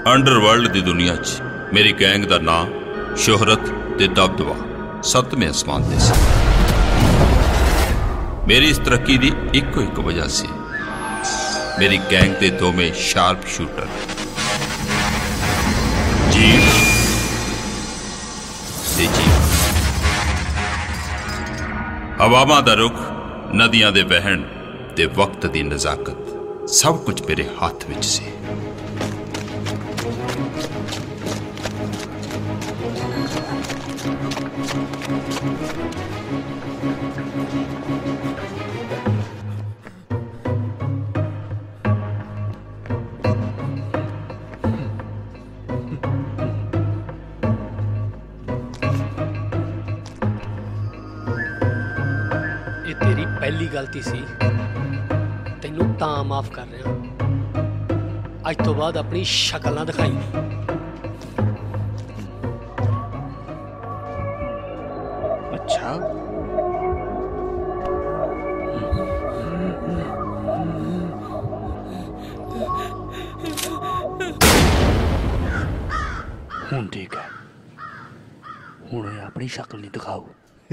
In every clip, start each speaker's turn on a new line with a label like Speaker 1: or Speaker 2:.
Speaker 1: Underworld की दुनिया च मेरी गैंग का नाम, शोहरत ते दबदबा 7वें आसमान ते सी। मेरी इस तरक्की की इको एक वजह सी, मेरी गैंग के दोवें शार्प शूटर जीत ते जीवन। हवावां दा रुख, नदियां दे बहन ते वक्त दी नजाकत, सब कुछ मेरे हाथ विच सी।
Speaker 2: तेरी पहली गलती सी, तेनू तां माफ कर रहा। अज तो बाद अपनी शक्ल ना दिखाई।
Speaker 3: अच्छा, हुण ठीक है, हुण अपनी शक्ल नहीं दिखाओ।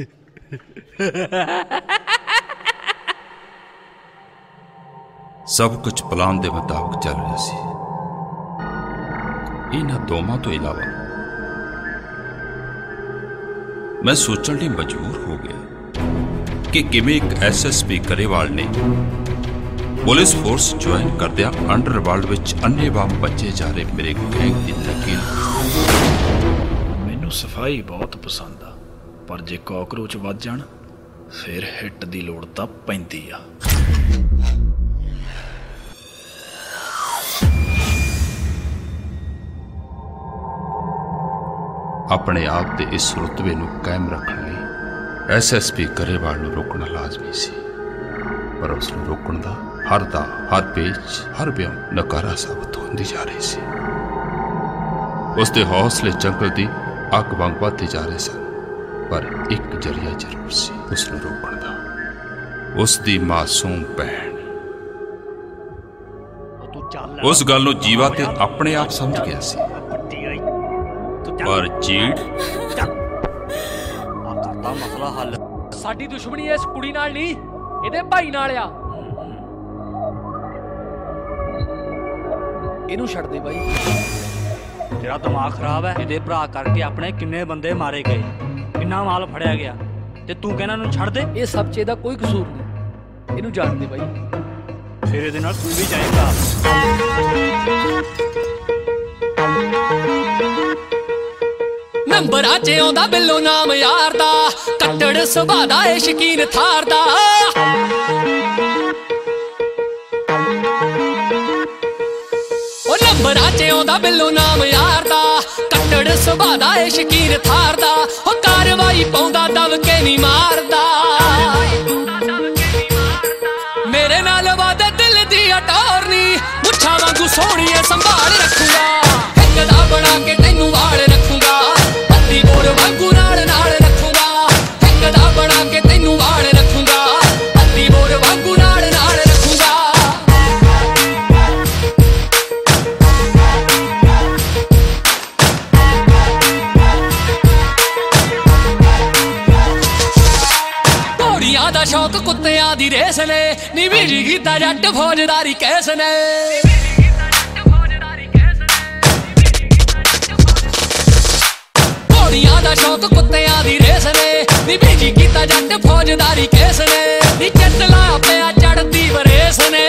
Speaker 1: सब कुछ प्लान के मुताबिक चल रहा सी। इन्हां दोवां तो इलावा मैं सोचने लिए मजबूर हो गया कि किवें एक SSP गरेवाल ने पुलिस फोर्स ज्वाइन करदिया अंडरवर्ल्ड विच अन्नेवाह बचे जा रहे मेरे गैंग की नकील।
Speaker 3: मैनू सफाई बहुत पसंद आ, पर जे कॉकरोच वध जाण फिर हिट दी लोड़ तां पैंदी आ।
Speaker 1: अपने आप के इस रुतबे नूं कायम रखने लिए SSP गरेवाल नूं रोकना लाजमी सी, पर उसनूं रोकण दा हर पेच, हर ब्यों नकारा साबित होंदी जा रही सी। उसके हौसले जंगल की अग वांग बढ़ते जा रहे सन, पर एक जरिया जरूर सी उसनूं रोकण दा, उसकी मासूम भैन। उस गल नूं जीवा ते अपने आप समझ गया सी, पर चीड़
Speaker 2: मसला हल। साडी दुश्मनी इस कुड़ी नाल नहीं, इहदे भाई नाल आ। इनू छड़ दे भाई,
Speaker 4: तेरा दिमाग खराब है। इहदे भरा करके अपने किन्ने बंदे मारे गए, किन्ना माल फड़िया गया, ते तू कहना इहनू छड़ दे।
Speaker 2: ये सब चीज दा कोई कसूर नहीं, इनू जान दे भाई।
Speaker 4: फिर इहदे नाल तू भी जाएगा।
Speaker 2: नंबरां च आउंदा बिल्लो नाम यार दा, कट्टड़ सुभा दा ए शकीन थार दा। ओ नंबरां च आउंदा बिल्लो नाम यार दा, कट्टड़ सुभा दा ए शकीन थार दा। ओ कारवाई पाउंदा दबके नहीं मारदा, मेरे नाल वादे दिल दी अटोरनी, मुच्छां वांगू सोहणीए संभाल रखूंगा, एक दा बना के तैनू वाल रखूंगा, पत्ती बोर वांगू नाल नाल रखूंगा, एक दा बना के तैनू वाल रखूंगा, पत्ती बोर वांगू नाल नाल रखूंगा। घोड़ियां दा शौक कुत्तियां दी रेस ने, नी बीड़ी कीता जट फौजदारी कैस ने। घोड़ियां दा शौक कुत्तियां दी रेस ने, नी बीड़ी कीता जट फौजदारी कैस ने। नी चटला पिया चढ़दी बरेस ने,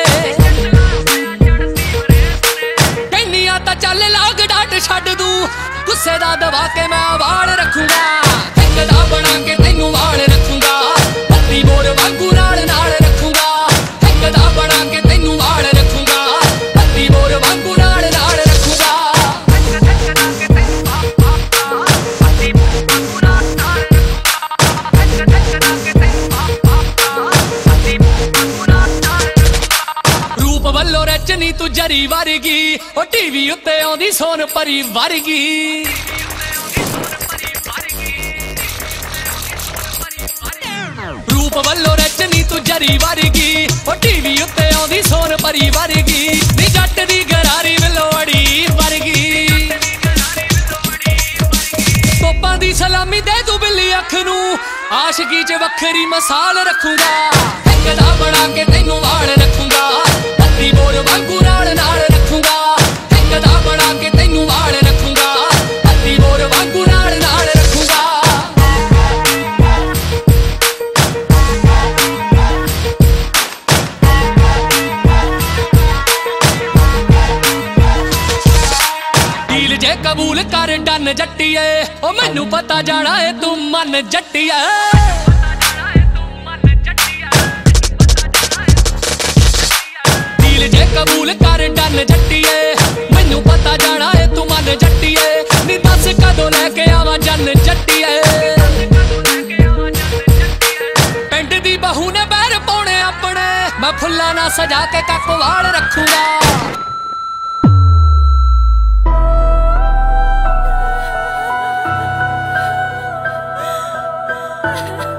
Speaker 2: कहनिया तां चल लाग डाट छड्ड दूं, गुस्से दा दबा के मैं वाल रखूंगा, एक दा बना के तैनू वाल रखूंगा, पत्ती बोर वांगू नाल नाल रखूंगा, एक दा बना के तैनू वाल रखूंगा, पत्ती बोर वांगू नाल नाल रखूंगा। रूप वल्लो रचनी तू जरी वर्गी, ओ टीवी उत्ते आउंदी सोन परी वर्गी। रूप वल्लो रचनी तू जरी वर्गी, ओ टीवी उत्ते आउंदी सोन परी वर्गी। नी जट दी गरारी वलोड़ी वर्गी। आशिकी च वखरी मिसाल रखूंगा ठेकेदा बना के तैनू वाल रखूंगा पत्ती बोर वांगू नाल नाल रखूंगा ठेकेदा बना के तैनू वाल रखूंगा पत्ती बोर वांगू नाल नाल रखूंगा डील जे कबूल कर डन जट्टीए ओ मैनू पता जाना है तू मन जट्टीए डील जे कबूल कर डन जट्टीए मैनू पता जाना है तू मन जट्टीए नी दस कदों लेके आवा जन जट्टीए पिंड दी बहू ने पैर पाउणे अपने मैं फुल्ला ना सजा के कक वाल रखूंगा
Speaker 5: Ha ha ha.